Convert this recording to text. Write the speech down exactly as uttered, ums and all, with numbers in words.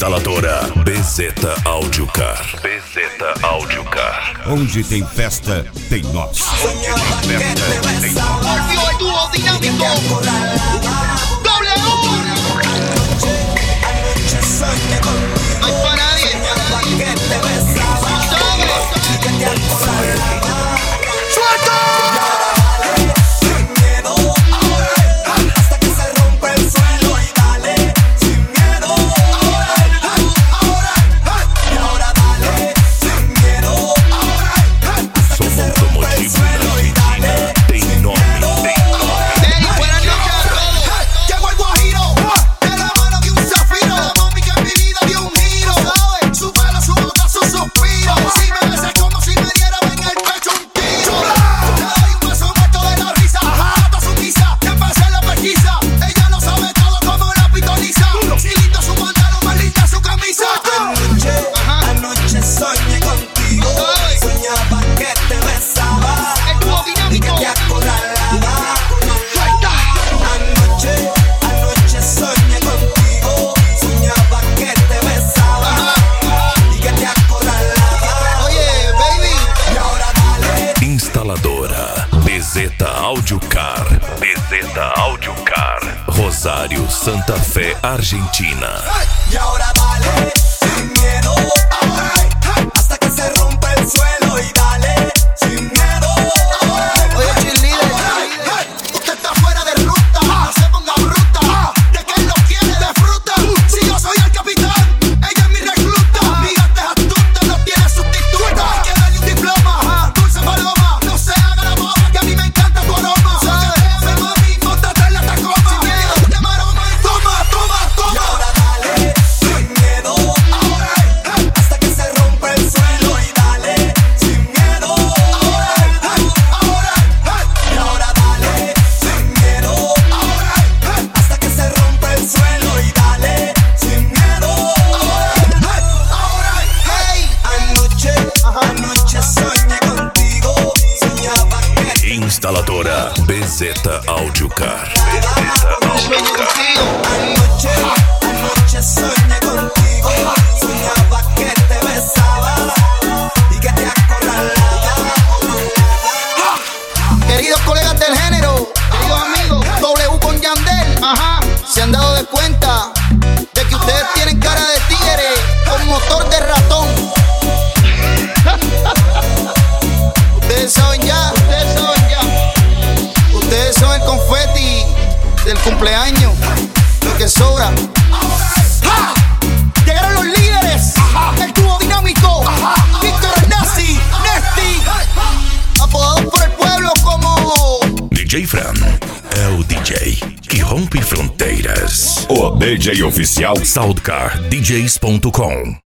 Instaladora B Z Audiocar. B Z Audiocar. Onde tem festa, tem nós. Onde tem festa, tem nós. Volvió el dúo dinámico. Doble U. No hay para nadie. ¡Suelta! B Z Audiocar. B Z Audiocar. Rosário, Santa Fé, Argentina. Y ahora dale, sin miedo, hasta que se rompe el suelo y dale, sin miedo. Oye, cheerleader, usted está fuera de ruta, no se ponga bruta, de que él lo quiere de fruta. Si yo soy el capitán, ella es mi recluta. Mi gata es astuta, no tiene sustituta. Hay que darle un diploma, dulce paloma. No se haga la boba, que a mí me encanta tu aroma. Déjame, mami, móntate en la tacoma. Sin miedo, te maroma y toma, toma, toma. Y ahora dale, sin miedo, hasta que se rompe el suelo y dale, sin miedo. Y ahora dale, sin miedo, hasta que se rompe el suelo y dale, sin miedo. Hey, Anoche, anoche soñé contigo, soñaba que Instaladora B Z Audiocar. sueño contigo. Anoche, anoche soñé contigo, soñaba que te besaba y que te acorralaba. Queridos colegas del género, queridos amigos, W con Yandel, ajá, se han dado de cuenta de que ustedes tienen cara de tigre con motor de ratón. Ustedes saben ya, ustedes saben ya. Ustedes son el confeti del cumpleaños, lo que sobra. ¡Ja! Llegaron los líderes, el dúo dinámico, Víctor Nazi, Nesty, apodados por el pueblo como D J Fran é o D J que rompe fronteiras. O D J oficial Soundcar D Js ponto com